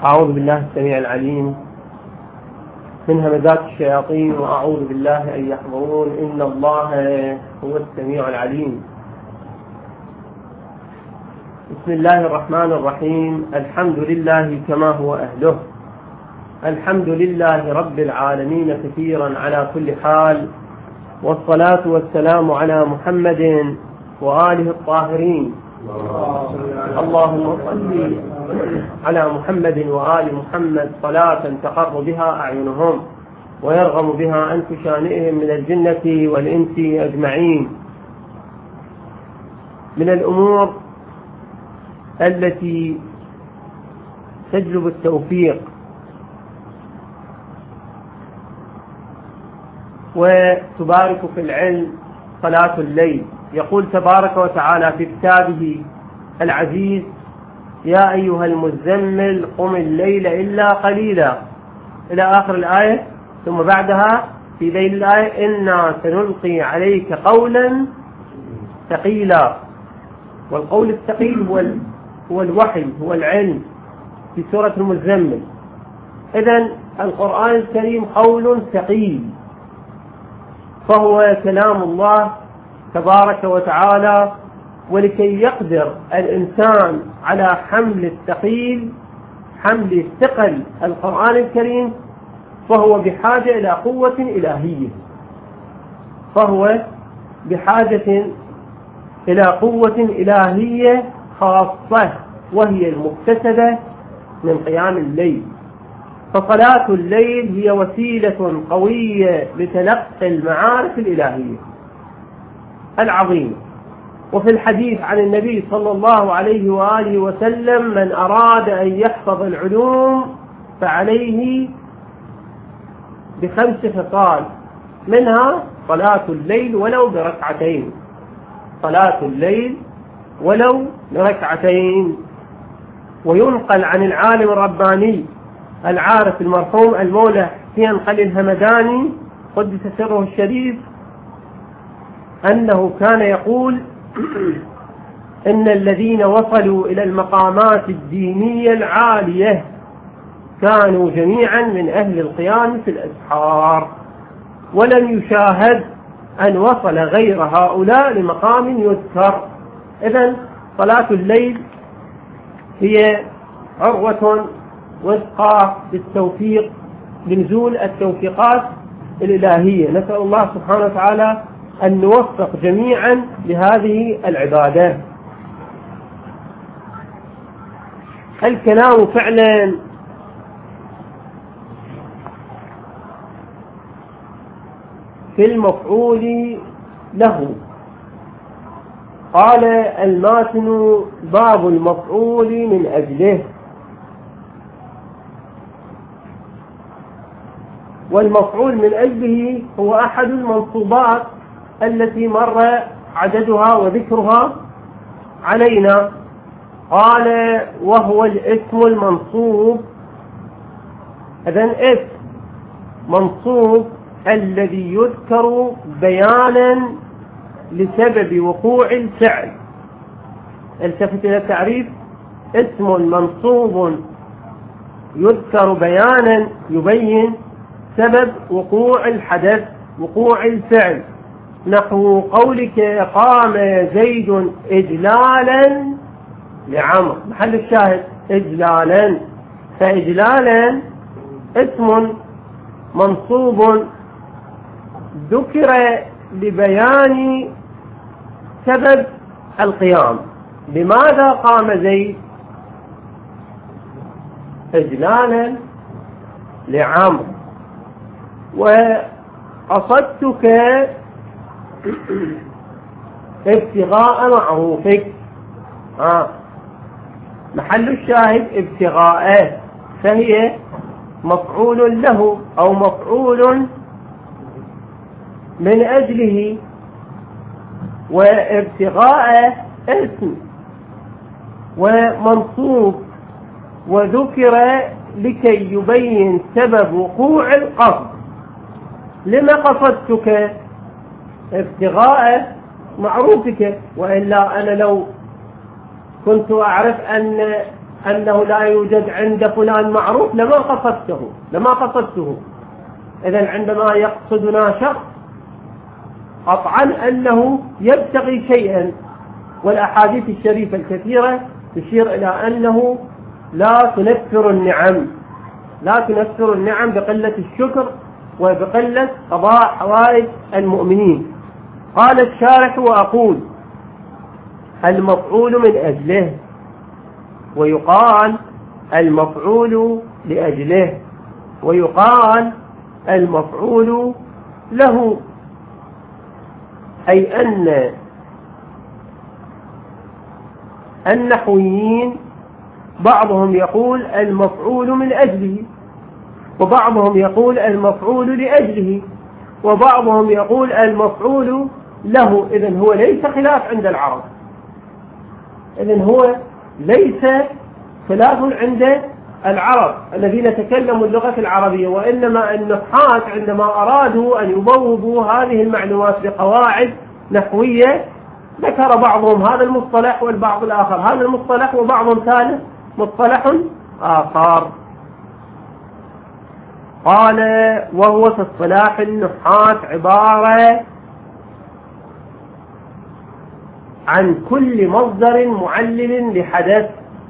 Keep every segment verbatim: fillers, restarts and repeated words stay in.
أعوذ بالله السميع العليم من همزات الشياطين، وأعوذ بالله أن يحضرون، إن الله هو السميع العليم. بسم الله الرحمن الرحيم. الحمد لله كما هو أهله، الحمد لله رب العالمين كثيرا على كل حال، والصلاة والسلام على محمد وآله الطاهرين. اللهم صل على محمد وآل محمد صلاة تقر بها أعينهم ويرغم بها أنف شانئهم من الجنة والإنس أجمعين. من الأمور التي تجلب التوفيق وتبارك في العلم صلاة الليل. يقول تبارك وتعالى في كتابه العزيز: يا أيها المزمل قم الليل إلا قليلا، إلى آخر الآية. ثم بعدها في ذيل الآية: إنا سنلقي عليك قولا ثقيلا. والقول الثقيل هو هو الوحي، هو العلم، في سورة المزمل. إذن القرآن الكريم قول ثقيل، فهو كلام الله تبارك وتعالى. ولكي يقدر الإنسان على حمل الثقيل، حمل ثقل القرآن الكريم، فهو بحاجة إلى قوة إلهية، فهو بحاجة إلى قوة إلهية خاصة، وهي المكتسبة من قيام الليل. فصلاة الليل هي وسيلة قوية لتلقي المعارف الإلهية العظيمة. وفي الحديث عن النبي صلى الله عليه وآله وسلم: من أراد أن يحفظ العلوم فعليه بخمس خصال، منها صلاة الليل ولو بركعتين، صلاة الليل ولو بركعتين. وينقل عن العالم الرباني العارف المرحوم المولى حسين خليل الهمداني قدس سره الشريف أنه كان يقول: إن الذين وصلوا إلى المقامات الدينية العالية كانوا جميعا من أهل القيام في الأسحار، ولم يشاهد أن وصل غير هؤلاء لمقام يذكر. إذن صلاة الليل هي عروة وثقة بالتوفيق، بنزول التوفيقات الإلهية. نسأل الله سبحانه وتعالى أن نوفق جميعا لهذه العبادة. الكلام فعلا في المفعول له. قال الماتن: باب المفعول من أجله. والمفعول من أجله هو أحد المنصوبات التي مر عددها وذكرها علينا. قال: وهو الاسم المنصوب. إذن اسم منصوب الذي يذكر بيانا لسبب وقوع الفعل. التفت إلى التعريف: اسم منصوب يذكر بيانا يبين سبب وقوع الحدث، وقوع الفعل. نحو قولك: قام زيد إجلالا لعمر. محل الشاهد إجلالا. فإجلالا اسم منصوب ذكر لبيان سبب القيام. لماذا قام زيد؟ إجلالا لعمر. وقصدتك ابتغاء معروفك. آه. محل الشاهد ابتغاء، فهي مفعول له أو مفعول من أجله. وابتغاء اسم ومنصوب وذكر لكي يبين سبب وقوع القصد. لما قصدتك؟ ابتغاء معروفك. وإلا أنا لو كنت أعرف أن أنه لا يوجد عند فلان معروف لما قصدته لما قصدته إذن عندما يقصدنا شخص قطعا أنه يبتغي شيئا، والأحاديث الشريفة الكثيرة تشير إلى أنه لا تنفر النعم لا تنفر النعم بقلة الشكر وبقلة قضاء حوائج المؤمنين. قال الشارح: وأقول المفعول من أجله، ويقال المفعول لأجله، ويقال المفعول له، أي أن النحويين بعضهم يقول المفعول من أجله، وبعضهم يقول المفعول لأجله، وبعضهم يقول المفعول له. إذن هو ليس خلاف عند العرب، إذن هو ليس خلاف عند العرب الذين تكلموا اللغة العربية، وإنما النحاة عندما أرادوا أن يبوضوا هذه المعلومات بقواعد نحوية ذكر بعضهم هذا المصطلح والبعض الآخر هذا المصطلح وبعضهم ثالث مصطلح آخر. قال: وهو في اصطلاح النحاة عبارة عن كل مصدر معلل لحدث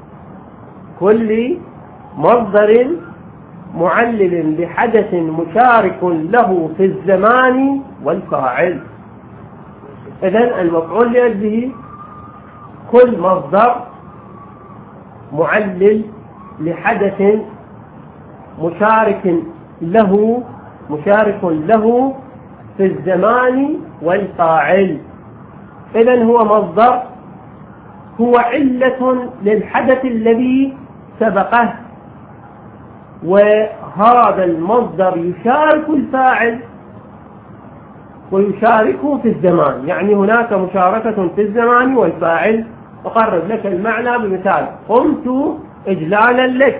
كل مصدر معلل لحدث مشارك له في الزمان والفاعل. إذن المفعول لأجله كل مصدر معلل لحدث مشارك له مشارك له في الزمان والفاعل. إذن هو مصدر هو علة للحدث الذي سبقه، وهذا المصدر يشارك الفاعل ويشاركه في الزمان، يعني هناك مشاركة في الزمان والفاعل. أقرب لك المعنى بمثال: قمت إجلالا لك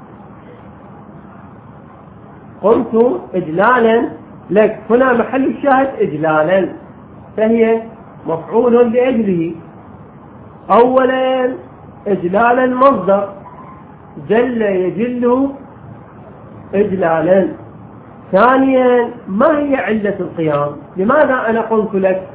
قمت إجلالا لك هنا محل الشاهد إجلالا، فهي مفعول لأجله. أولا إجلالا المصدر جل يجل إجلالا. ثانيا ما هي علة القيام؟ لماذا أنا قلت لك؟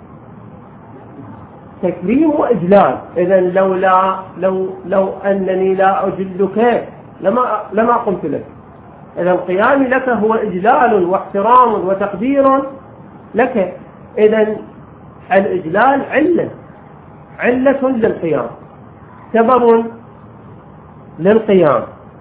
تكريم وإجلال. إذن لولا لو لو أنني لا أجلك لما لما قلت لك. إذن قيامي لك هو إجلال واحترام وتقدير لك. إذن الإجلال علة علة للقيام، سبب للقيام،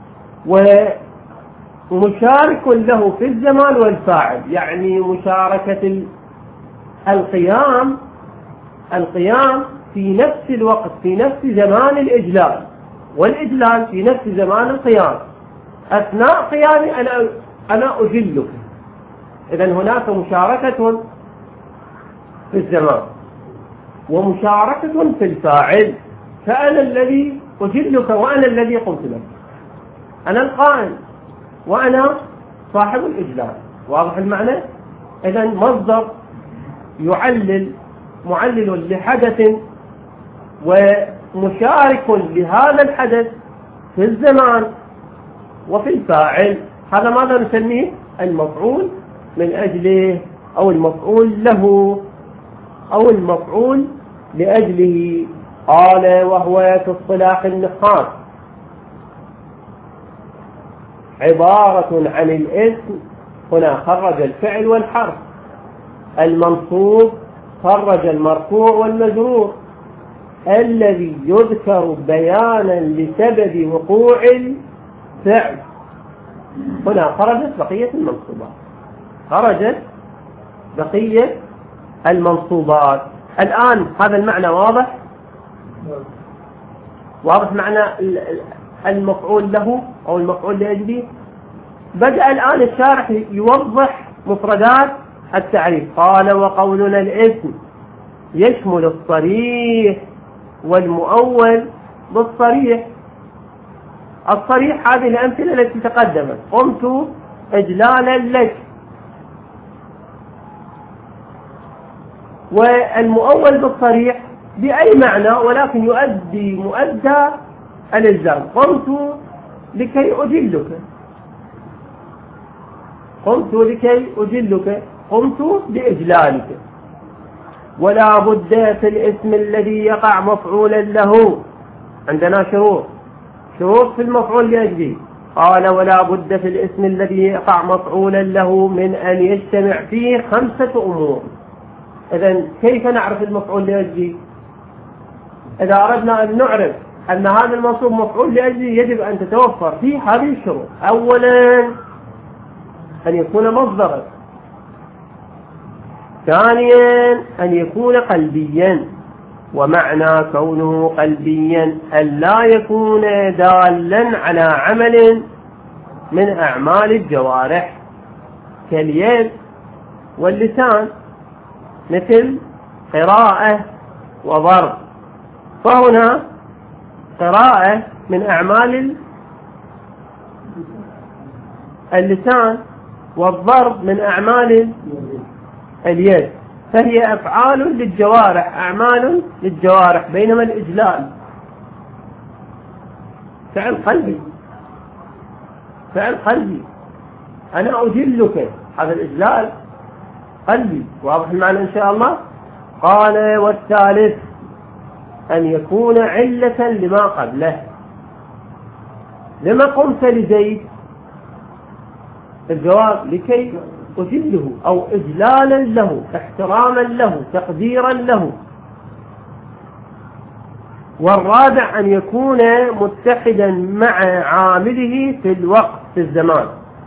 ومشارك له في الزمان والفاعل، يعني مشاركة القيام القيام في نفس الوقت في نفس زمان الإجلال، والإجلال في نفس زمان القيام. أثناء قيامي أنا أنا أجلك. إذن هناك مشاركة في الزمان ومشاركة في الفاعل، فأنا الذي أجلك وأنا الذي قلت لك، أنا القائم وأنا صاحب الإجلال. واضح المعنى؟ إذن مصدر يعلل معلل لحدث ومشارك لهذا الحدث في الزمان وفي الفاعل، هذا ماذا نسميه؟ المفعول من أجله، أو المفعول له، أو المفعول لأجله. قال: وهو في اصطلاح النحاة عبارة عن الاسم، هنا خرج الفعل والحرف، المنصوب خرج المرفوع والمجرور، الذي يذكر بيانا لسبب وقوع الفعل. هنا خرجت بقية المنصوبات خرجت بقية المنصوبات. الآن هذا المعنى واضح؟ واضح معنى المفعول له أو المفعول لأجله. بدأ الآن الشارح يوضح مفردات التعريف. قال: وقولنا الاسم يشمل الصريح والمؤول بالصريح. الصريح هذه الأمثلة التي تقدمت: قمت إجلالا لك. والمؤول بالصريح بأي معنى، ولكن يؤدي مؤدى الإجلال. قمت لكي أجلك، قمت لكي أجلك، قمت بإجلالك. ولا بد في الاسم الذي يقع مفعولا له، عندنا شروط، شروط في المفعول لأجله. قال ولا بد في الاسم الذي يقع مفعولا له من أن يجتمع فيه خمسة أمور. إذن كيف نعرف المفعول لأجله؟ إذا أردنا أن نعرف أن هذا المنصوب مفعول لأجله يجب أن تتوفر فيه هذه الشروط. أولا أن يكون مصدرا، ثانيا أن يكون قلبيا، ومعنى كونه قلبيا أن لا يكون دالا على عمل من أعمال الجوارح كاليد واللسان، مثل قراءة وضرب. فهنا قراءة من أعمال اللسان، والضرب من أعمال اليد، فهي أفعال للجوارح، أعمال للجوارح. بينما الإجلال فعل قلبي، فعل قلبي، أنا أجلك، هذا الإجلال قلبي. واضح المعنى إن شاء الله. قال والثالث أن يكون علة لما قبله. لما قمت لزيد؟ الجواب لكي أجله أو إجلالا له، احتراما له، تقديرا له. والرابع أن يكون متحدا مع عامله في الوقت، في الزمان.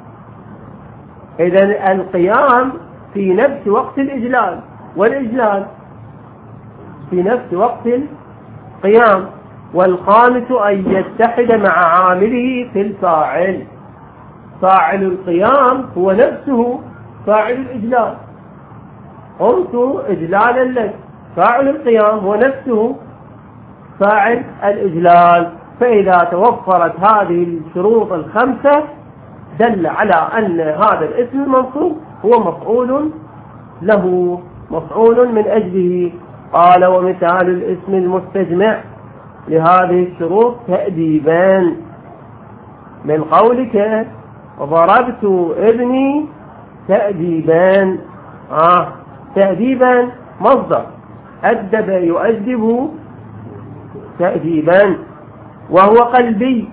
إذن القيام في نفس وقت الإجلال، والإجلال في نفس وقت القيام. والخامس أن يتحد مع عامله في الفاعل. فاعل القيام هو نفسه فاعل الإجلال، قمت إجلالا لك. فاعل القيام هو نفسه فاعل الإجلال. فإذا توفرت هذه الشروط الخمسة دل على أن هذا الاسم المنصوب هو مفعول له، مفعول من أجله. قال ومثال الاسم المستجمع لهذه الشروط تأديبان، من قولك ضربت ابني تأديبان. آه تأديبا مصدر، أدب يؤدب تأديبا، وهو قلبي.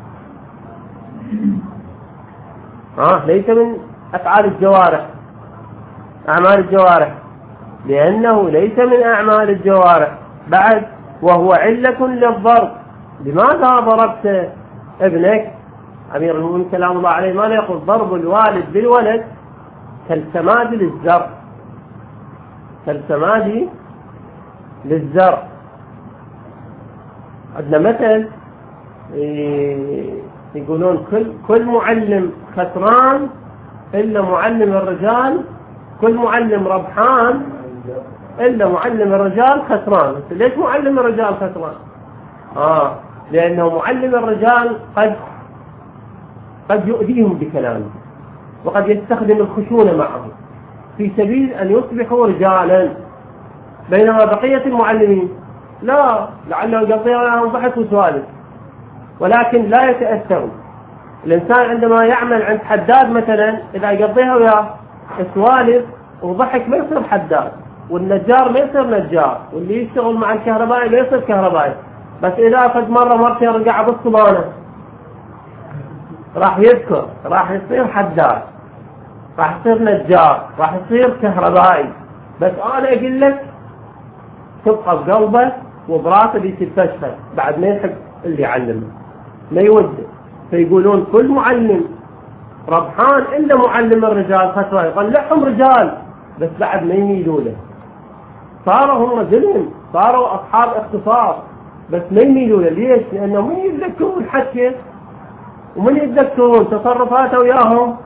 آه ليس من أفعال الجوارح، أعمال الجوارح، لأنه ليس من أعمال الجوارح. بعد وهو علة للضرب. لماذا ضربت ابنك؟ أمير المؤمنين سلام الله عليه ما يقول ضرب الوالد بالولد كالسماد للزرع، كالسماد للزرع. عندنا مثل يقولون كل كل معلم خسران إلا معلم الرجال، كل معلم ربحان إلا معلم الرجال خسران. ليش معلم الرجال خسران؟ آه لأنه معلم الرجال قد قد يؤذيهم بكلامه، وقد يستخدم الخشونة معهم في سبيل أن يصبحوا رجالا، بينما بقية المعلمين لا، لعله يقضيها لهم ضحك وسوالف ولكن لا يتأثروا. الإنسان عندما يعمل عند حداد مثلا إذا يقضيها وياه سوالف وضحك ما يصير حداد، والنجار ما يصير نجار، واللي يشتغل مع الكهربائي ما يصير كهربائي. بس إذا قد مرة مرتين رجع بالصبانة راح يذكر، راح يصير حداد، راح يصير نجار، راح يصير كهربائي. بس أنا أقول لك تبقى بقلبه وبراسه بيتفشل بعد ما يحب اللي يعلمه، ما يوده. فيقولون كل معلم ربحان إلا معلم الرجال خسران، يطلعهم رجال بس بعد ما يميلوا له. صاروا هم ظلم، صاروا أصحاب اختصاص بس ما يميلوا له. ليش؟ لأنه من يتذكرون الحكي ومن يتذكرون تصرفاته وياهم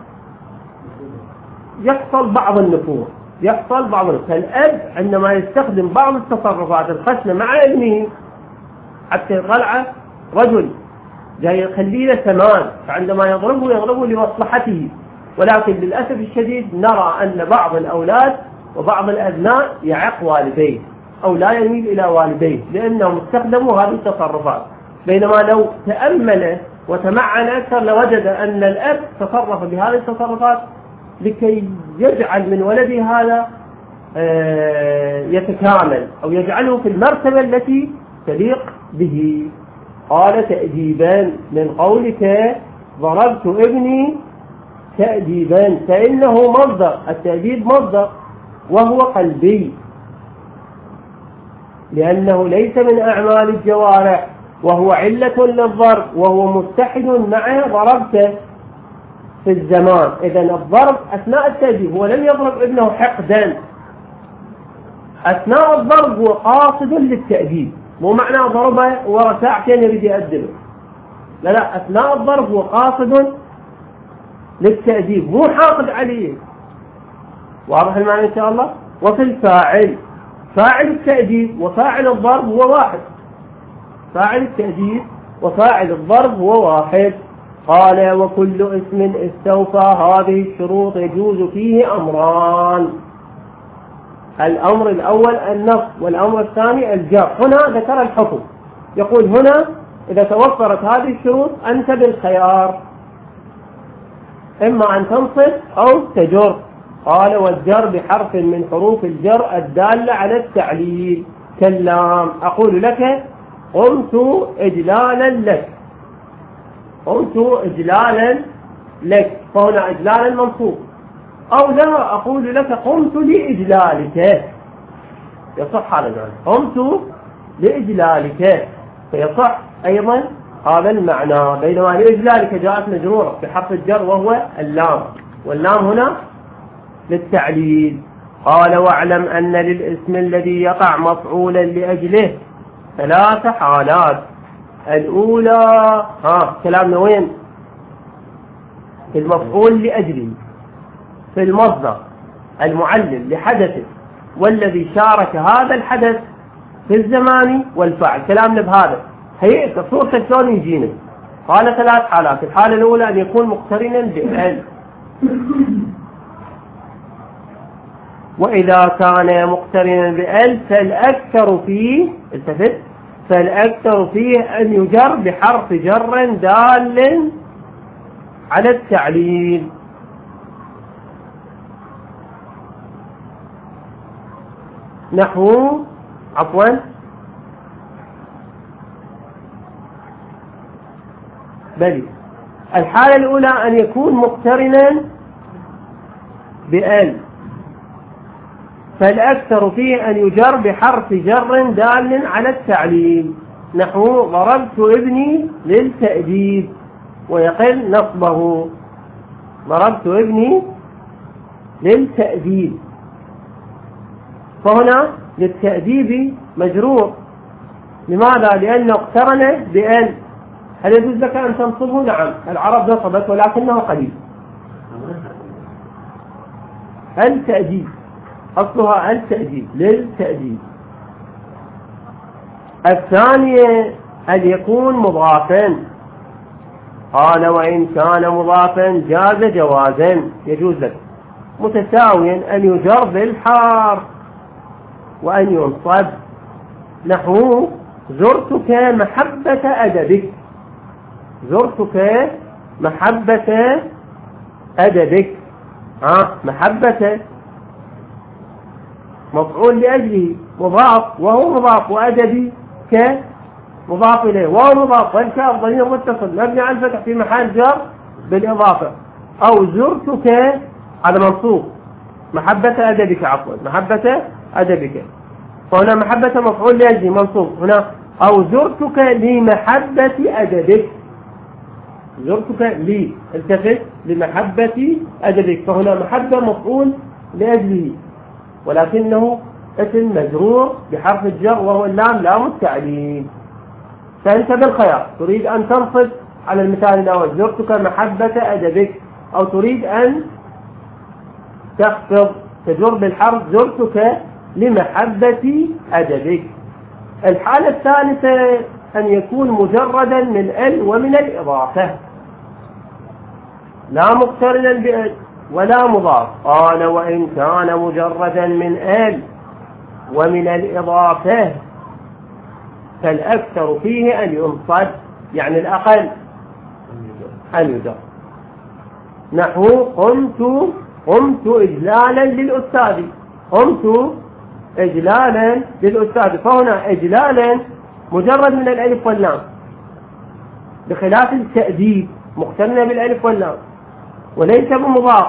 يحصل بعض النفور، يحصل بعض النفور. فالأب عندما يستخدم بعض التصرفات الخشنة مع ابنه حتى يطلع رجل جاي يخلي له ثمان، فعندما يضربه يضربه لمصلحته. ولكن للأسف الشديد نرى أن بعض الأولاد وبعض الأبناء يعق والديه أو لا يميل إلى والديه لأنهم استخدموا هذه التصرفات. بينما لو تأمل وتمعن أكثر لوجد أن الأب تصرف بهذه التصرفات لكي يجعل من ولده هذا يتكامل أو يجعله في المرتبة التي تليق به. قال تأديبا من قولك ضربت ابني تأديبا، فإنه مصدر، التأديب مصدر وهو قلبي لأنه ليس من أعمال الجوارح وهو علة للضرب وهو متحد معه ضربته في الزمان. إذن الضرب أثناء التأديب، هو لم يضرب ابنه حقدا، أثناء الضرب هو قاصد للتأديب، مو معنى ضربه ورا ساعتين يريد يأدبه، لا لا، أثناء الضرب هو قاصد للتأديب مو حاقد عليه. واضح المعنى إن شاء الله؟ وفي الفاعل، فاعل التأديب وفاعل الضرب هو واحد، فاعل التأديب وفاعل الضرب هو واحد. قال وكل اسم استوفى هذه الشروط يجوز فيه أمران، الأمر الأول النصب والأمر الثاني الجر. هنا ذكر الحكم، يقول هنا إذا توفرت هذه الشروط أنت بالخيار، إما أن تنصب أو تجر. قال والجر بحرف من حروف الجر الدالة على التعليل كاللام، أقول لك قمت إجلالا لك، قمت إجلالا لك، فهنا إجلالا منصوب. أو لا أقول لك قمت لإجلالك، يصح هذا المعنى، قمت لإجلالك فيصح أيضا هذا المعنى. بينما لإجلالك جاءت مجرورة بحرف الجر وهو اللام، واللام هنا للتعليل. قال واعلم أن للاسم الذي يقع مفعولا لأجله ثلاث حالات. الأولى ها كلامنا وين؟ في المفعول لأجله، في المصدر المعلل لحدثه والذي شارك هذا الحدث في الزمان والفعل، كلامنا بهذا. هيئة صورة شلون يجينا؟ قال ثلاث حالات. الحالة الأولى أن يكون مقترنا بأل، وإذا كان مقترنا بأل فالأكثر فيه التفت فالأكثر فيه أن يجر بحرف جر دال على التعليل، نحو عفوا بل الحالة الأولى أن يكون مقترنا بأل فالأكثر فيه أن يجر بحرف جر دال على التعليل، نحو ضربت ابني للتأديب ويقل نصبه، ضربت ابني للتأديب، فهنا للتأديب مجرور. لماذا؟ لأنه اقترن بأل. هل يجوز لك أن تنصبه؟ نعم، العرب نصبت ولكنه قليل. التأديب أصلها التأديب للتأديب. الثانية أن يكون مضافا، قال وإن كان مضافا جاز جوازا، يجوز لك متساويا أن يجر بالحرف وأن ينصب، نحو زرتك محبة أدبك، زرتك محبة أدبك، ها محبة مفعول لأجله مضاف وهو مضاف، وأدبي كمضاف إليه وهو مضاف، والكاف ضمير متصل مبني على الفتح في محل جر بالإضافة. أو زرتك هذا منصوب، محبة أدبك عفوا محبة أدبك، فهنا محبة مفعول لأجله منصوب هنا. أو زرتك لمحبة أدبك، زرتك لي التفت لمحبة أدبك، فهنا محبة مفعول لأجله ولكنه اسم مجرور بحرف الجر وهو اللام لام التعليل. فأنت بالخيار، تريد أن تنصب على المثال الأول زرتك محبة أدبك، أو تريد أن تخفض تجر بالحرف زرتك لمحبة أدبك. الحالة الثالثة أن يكون مجردا من ال ومن الإضافة، لا مقترنا بال ولا مضاف. قال وإن كان مجردا من ال ومن الإضافة فالأكثر فيه أن ينصب، يعني الأقل أن يجر. نحو قمت قمت إجلالا للأستاذ، قمت إجلالا للأستاذ، فهنا إجلالا مجرد من الألف واللام، بخلاف التأديب مقترنة بالألف واللام وليس بمضاف،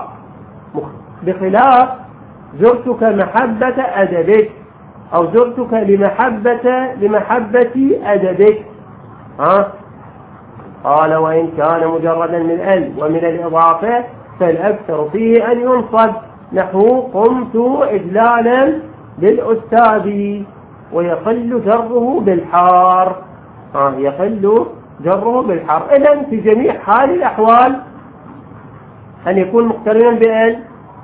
بخلاف زرتك محبة أدبك أو زرتك لمحبة لمحبة أدبك. ها قال وإن كان مجردا من ال ومن الإضافة فالأكثر فيه أن ينصب، نحو قمت إجلالا للأستاذ، ويقل جره بالحار. ها يقل جره بالحار. إذن في جميع هذه الأحوال أن يكون مقترنا بال،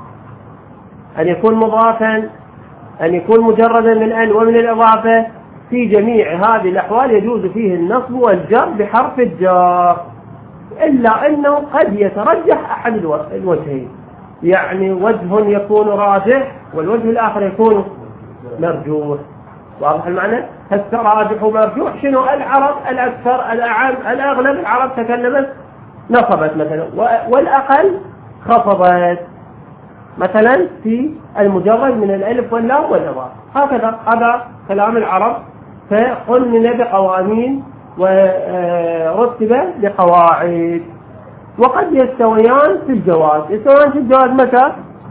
أن يكون مضافا، أن يكون مجردا من ال ومن الإضافة، في جميع هذه الأحوال يجوز فيه النصب والجر بحرف الجار، إلا أنه قد يترجح أحد الوجهين، يعني وجه يكون راجح والوجه الآخر يكون مرجوح. واضح المعنى؟ هسه راجح ومرجوح شنو؟ العرب الأكثر الأعم الأغلب العرب تكلمت نصبت مثلا، والأقل خفضت مثلا في المجرد من الألف واللام والإضافة. هكذا هذا كلام العرب، فقنن بقوانين ورتب بقواعد. وقد يستويان في الجواز، يستويان في الجواز متى؟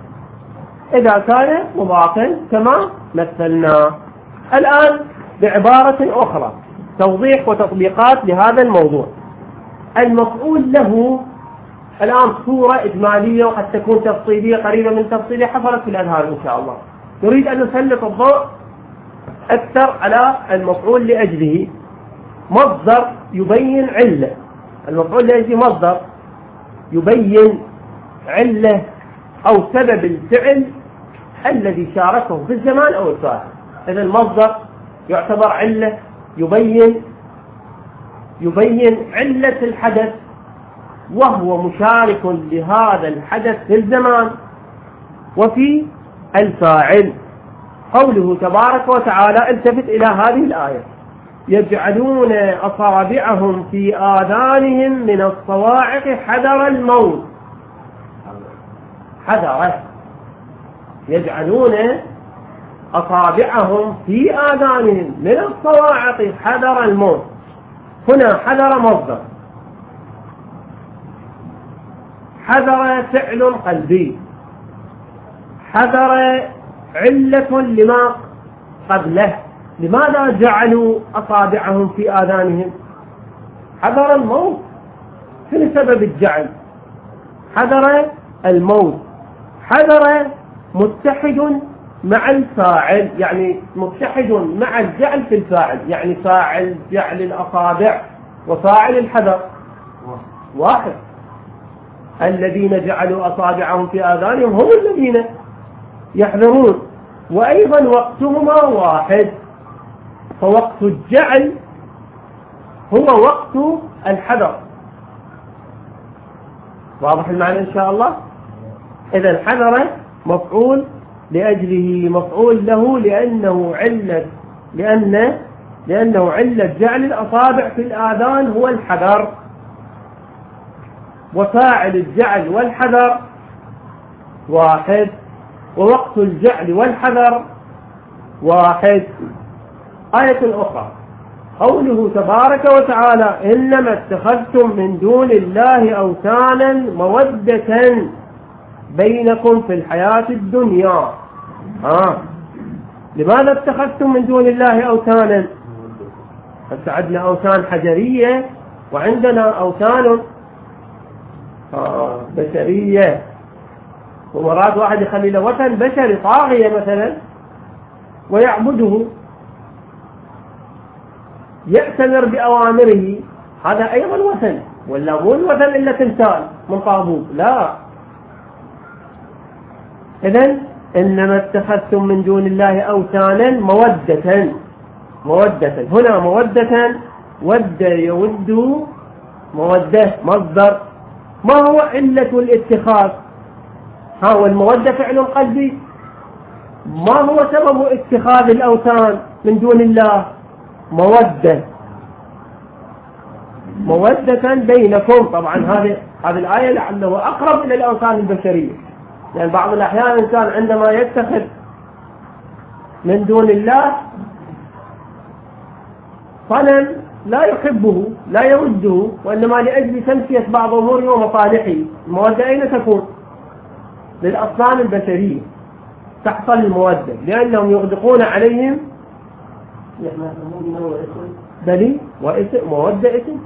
إذا كان مضافا كما مثلنا. الآن بعبارة أخرى توضيح وتطبيقات لهذا الموضوع. المفعول له الآن صورة إجمالية وقد تكون تفصيلية قريبة من تفصيلية حصلت في الأذهان إن شاء الله. نريد أن نسلط الضوء أكثر على المفعول لأجله. مصدر يبين علة، المفعول لأجله مصدر يبين علة أو سبب الفعل الذي شاركه في الزمان أو الفاعل. إذا المصدر يعتبر علة يبين يبين علة الحدث، وهو مشارك لهذا الحدث في الزمان وفي الفاعل. قوله تبارك وتعالى، التفت إلى هذه الآية: يجعلون أصابعهم في آذانهم من الصواعق حذر الموت. حذر، يجعلون أصابعهم في آذانهم من الصواعق حذر الموت. هنا حذر مصدر، حذر فعل قلبي، حذر علة لما قبله. لماذا جعلوا أصابعهم في آذانهم؟ حذر الموت. شنو سبب الجعل؟ حذر الموت. حذر متحد مع الفاعل، يعني متحد مع الجعل في الفاعل، يعني فاعل جعل الأصابع وفاعل الحذر واحد. الذين جعلوا أصابعهم في آذانهم هم الذين يحذرون، وأيضا وقتهما واحد، فوقت الجعل هو وقت الحذر. واضح المعنى إن شاء الله؟ إذا حذر مفعول لأجله، مفعول له لأنه علة لأن لأنه علة جعل الأصابع في الآذان هو الحذر، وفاعل الجعل والحذر واحد، ووقت الجعل والحذر واحد. آية أخرى قوله تبارك وتعالى: إنما اتخذتم من دون الله أوثانا مودة بينكم في الحياة الدنيا. آه. لماذا اتخذتم من دون الله أوثانا؟ عندنا أوثان حجرية وعندنا أوثان آه بشرية، ومرات واحد يخلي له وثن بشري طاغية مثلا ويعبده، يأتمر بأوامره، هذا أيضا وثن، ولا مو الوثن إلا تمثال من طابوق، لا. إذن إنما اتخذتم من دون الله أوثانا مودة، مودة هنا مودة، ود يود مودة مصدر. ما هو علة الاتخاذ؟ ها والمودة فعل قلبي. ما هو سبب اتخاذ الأوثان من دون الله؟ مودة مودة بينكم. طبعا هذه هذه الآية لعله أقرب إلى الأوثان البشرية، لأن يعني بعض الأحيان الإنسان عندما يتخذ من دون الله صنم لا يحبه لا يوده، وإنما لأجل تمشية بعض أموره ومصالحه، المودة أين تكون؟ للأصنام البشرية تحصل المودة، لأنهم يغدقون عليهم بلي واسم مودة اسم.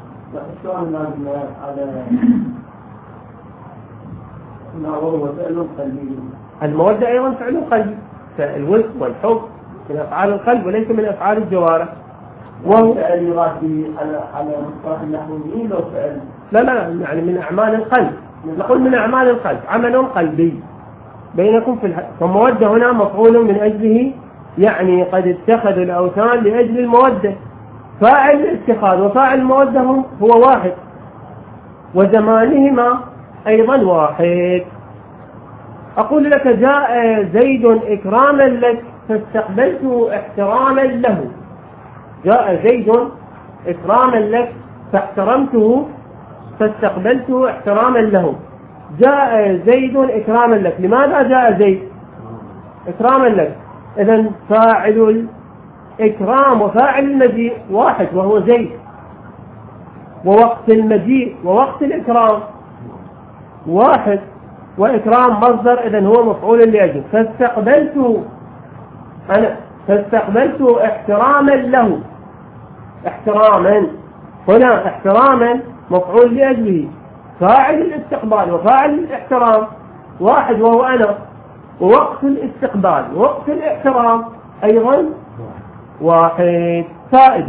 المودة أيضا فعل قلبي، فالود والحب من أفعال القلب وليس من أفعال الجوارح. وهو فعل يراد على على مصطلح النحويين لو فعل لا لا يعني من أعمال القلب، نقول من أعمال القلب عمل قلبي بينكم في الحق. فالمودة هنا مفعول من أجله، يعني قد اتخذوا الأوثان لأجل المودة، فاعل الاتخاذ وفاعل المودة هو واحد، وزمانهما أيضا واحد. أقول لك جاء زيد إكراما لك فاستقبلته احتراما له. جاء زيد إكراما لك فاحترمته فاستقبلته احتراما له. جاء زيد إكراما لك، لماذا جاء زيد إكراما لك؟ إذن فاعل الإكرام وفاعل المجيء واحد وهو زيد، ووقت المجيء ووقت الإكرام واحد، وإكرام مصدر إذن هو مفعول لأجله. فاستقبلته أنا فاستقبلته احتراما له، احتراما هنا احتراما مفعول لأجله، فاعل الاستقبال وفاعل الاحترام واحد وهو أنا، ووقت الاستقبال ووقت الاحترام أيضا واحد. فائدة: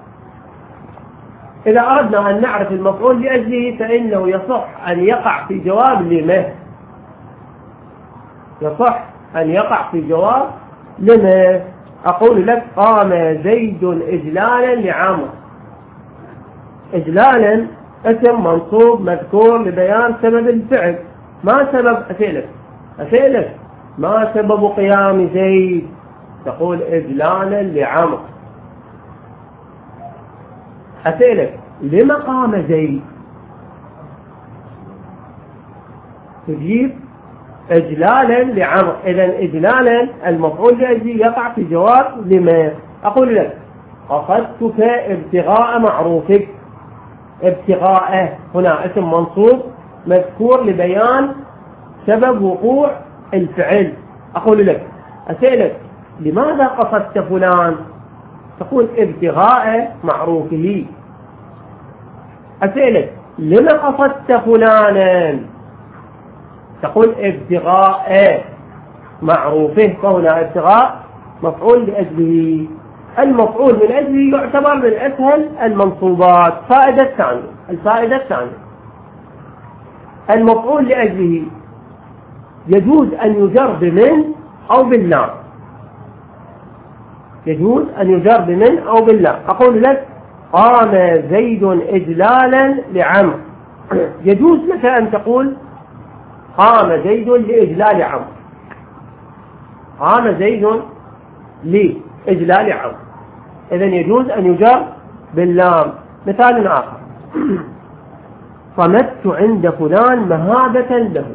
إذا أردنا أن نعرف المفعول لأجله فإنه يصح أن يقع في جواب لما، يصح أن يقع في جواب لما. أقول لك قام زيد إجلالا لعمرو. إجلالا اسم منصوب مذكور لبيان سبب الفعل. ما سبب؟ أسئلك أسئلك ما سبب قيام زيد؟ تقول إجلالا لعمرو. أسئلك لما قام زيد؟ تجيب إجلالا لعمرو. إذن إجلالا المفعول لأجله يقع في جواب لما. أقول لك قصدتك ابتغاء معروفك. ابتغاء هنا اسم منصوب مذكور لبيان سبب وقوع الفعل. أقول لك أسألك لماذا قصدت فلان؟ تقول ابتغاء معروفه. أسألك لما قصدت فلانا؟ تقول ابتغاء معروفه. فهنا ابتغاء مفعول لأجله. المفعول من أجله يعتبر من أسهل المنصوبات. فائدة ثانية، الفائدة الثانية المفعول لأجله يجوز أن يجر بمن أو باللام. يجوز أن يجر بمن أو باللام. أقول لك قام زيد إجلالا لعمرو. يجوز لك أن تقول قام زيد لإجلال عمرو. قام زيد لإجلال عمرو، إذن يجوز أن يجر باللام. مثال آخر: صمت عند فلان مهابة له.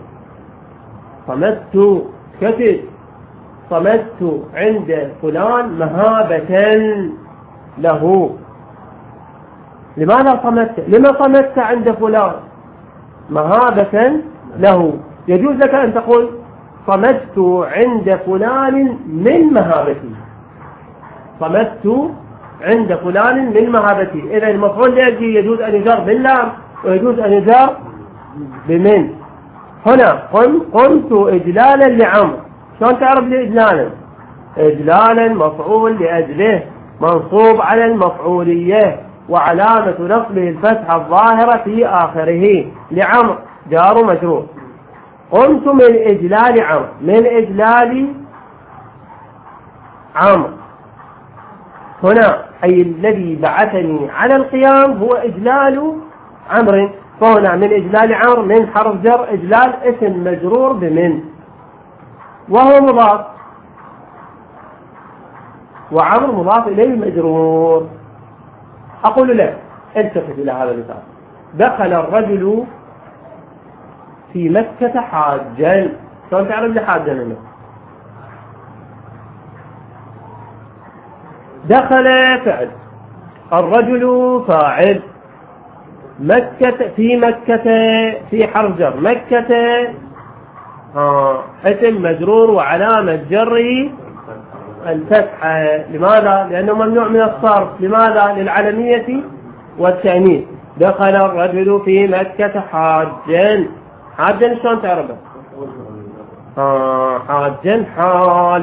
صمت كتب صمت عند فلان مهابة له. لماذا صمت؟ لما صمت عند فلان؟ مهابة له. يجوز لك أن تقول صمت عند فلان من مهابته. صمت عند فلان من مهابته. إذا المفعول لأجله يجوز أن يجر باللام ويجوز أن يجر بمن. هنا قمت إجلالا لعمرو. شلون تعرف لإجلالا؟ إجلالا مفعول لأجله منصوب على المفعولية وعلامة نصبه الفتحة الظاهرة في آخره. لعمرو جار مجرور. قمت من إجلال عمرو، من إجلال عمرو هنا أي الذي بعثني على القيام هو إجلال عمرو. فهنا من إجلال عمرو من حرف جر، إجلال اسم مجرور بمن وهو مضاف. وعمر مضاف إليه مجرور. أقول لك التفت إلى هذا المثال. دخل الرجل في مكة حاجا. شلون تعرف لي حاجا هنا؟ دخل فعل، الرجل فاعل، مكة في مكة في حرف جر، مكة آه اسم مجرور وعلامة جره الفتحة. لماذا؟ لأنه ممنوع من الصرف. لماذا؟ للعلمية والتأنيث. دخل الرجل في مكة حاجا. حاجا شلون تعرفه؟ آه حاجا حال،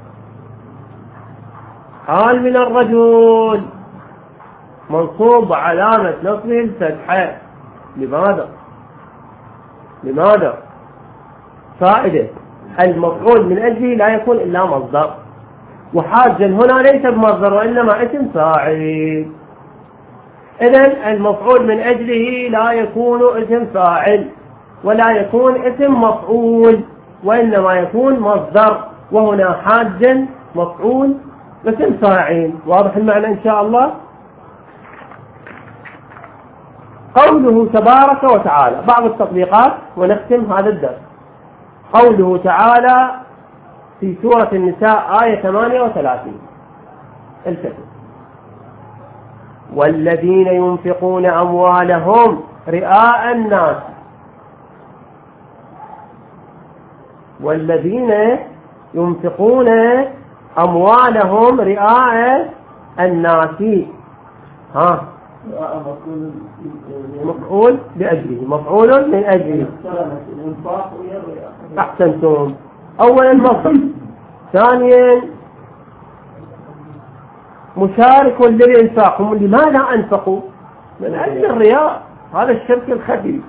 حال من الرجل منصوب علامة نصبه الفتحة. لماذا؟ لماذا؟ فائدة المفعول من أجله لا يكون إلا مصدر، وحاجا هنا ليس بمصدر وإنما اسم فاعل. إذن المفعول من أجله لا يكون اسم فاعل ولا يكون اسم مفعول وإنما يكون مصدر، وهنا حاجا مفعول اسم فاعل. واضح المعنى إن شاء الله؟ قوله تبارك وتعالى، بعض التطبيقات ونختم هذا الدرس. قوله تعالى في سورة النساء آية ثمانية وثلاثين، التفت: والذين ينفقون أموالهم رئاء الناس. والذين ينفقون أموالهم رئاء الناس. ها مفعول بأجله، مفعول من أجله. أحسنتم. أولا مصدر، ثانيا مشارك للإنفاق. هم لماذا أنفقوا؟ من أجل الرياء. هذا الشرك الخفي،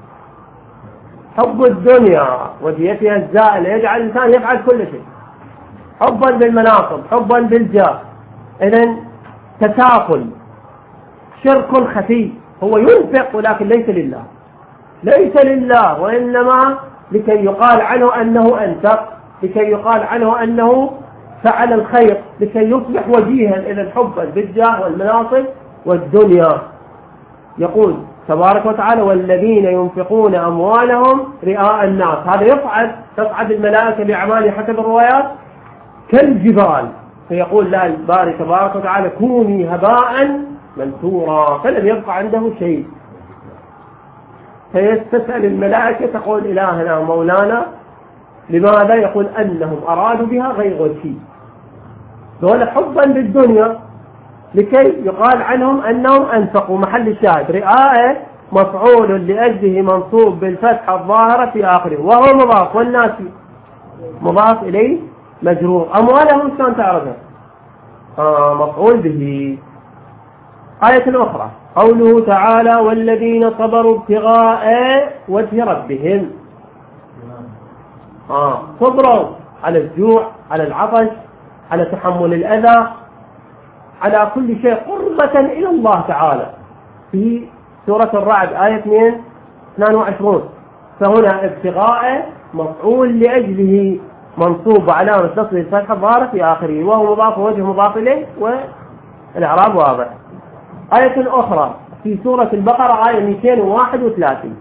حب الدنيا وديتها الزائلة يجعل الإنسان يفعل كل شيء، حبا بالمناصب، حبا بالجاه. إذن تساقل، شرك خفي. هو ينفق ولكن ليس لله، ليس لله وإنما لكي يقال عنه أنه أنفق، لكي يقال عنه أنه فعل الخير، لكي يصبح وجيها. إذا حبا بالجاه والمناصب والدنيا. يقول تبارك وتعالى: والذين ينفقون أموالهم رئاء الناس. هذا يصعد، تصعد الملائكة بأعمال حسب الروايات كالجبال، فيقول لا الباري تبارك وتعالى: كوني هباء منثورا، فلم يبقى عنده شيء. فيستسأل الملائكة، تقول: إلهنا مولانا لماذا؟ يقول: أنهم أرادوا بها غير وجهي. دول حبا بالدنيا لكي يقال عنهم أنهم أنفقوا. محل الشاهد رئاء مفعول لأجله منصوب بالفتحة الظاهرة في آخره، وهو مضاف، والناس مضاف إليه مجرور. أموالهم شلون تعرفها؟ آه مفعول به. آية أخرى قوله تعالى: والذين صبروا ابتغاء وجه ربهم. آه صبروا على الجوع، على العطش، على تحمل الأذى، على كل شيء قربة إلى الله تعالى. في سورة الرعد آية اثنين وعشرين. فهنا ابتغاء مفعول لأجله منصوب علامة نصبه الفتحة الظاهرة في آخره، وهو مضاف ووجه مضاف إليه والإعراب واضح. آية أخرى في سورة البقرة آية مئتين وواحد وثلاثين: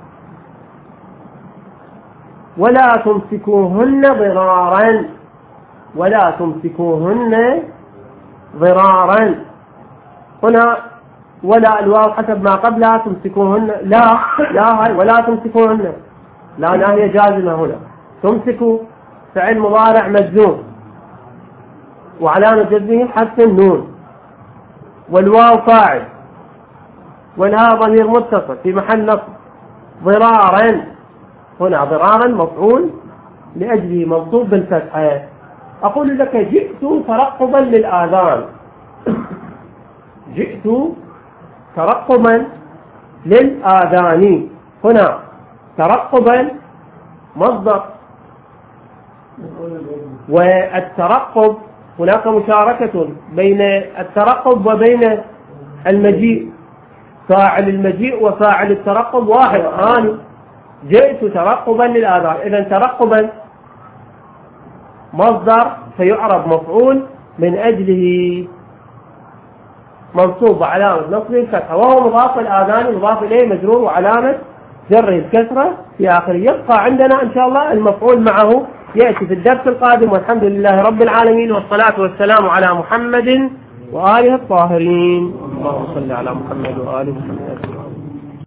ولا تمسكوهن ضرارا. ولا تمسكوهن ضرارا. هنا ولا الواو حسب ما قبلها تمسكوهن. لا لا هاي ولا تمسكوهن، لا لا هي جازمة. هنا تمسكوا فعل مضارع مجزوم وعلامة جزمه حذف النون، والواو فاعل، والها ضمير متصل في محل نصب. ضرارا، هنا ضرارا مفعول لأجله منصوب بالفتحة. أقول لك: جئت ترقبا للآذان. جئت ترقبا للآذان. هنا ترقبا مصدر، والترقب هناك مشاركة بين الترقب وبين المجيء. فاعل المجيء وفاعل الترقب واحد. آني جئت ترقبا للآذان. إذن ترقبا مصدر فيعرب مفعول من أجله منصوب وعلامة نصبه الفتحة، وهو مضاف الآذان مضاف إليه مجرور وعلامة جره الكسرة في آخره. يبقى عندنا إن شاء الله المفعول معه يأتي في الدرس القادم، والحمد لله رب العالمين، والصلاة والسلام على محمد وآله الطاهرين. اللهم صل على محمد وآله محمد.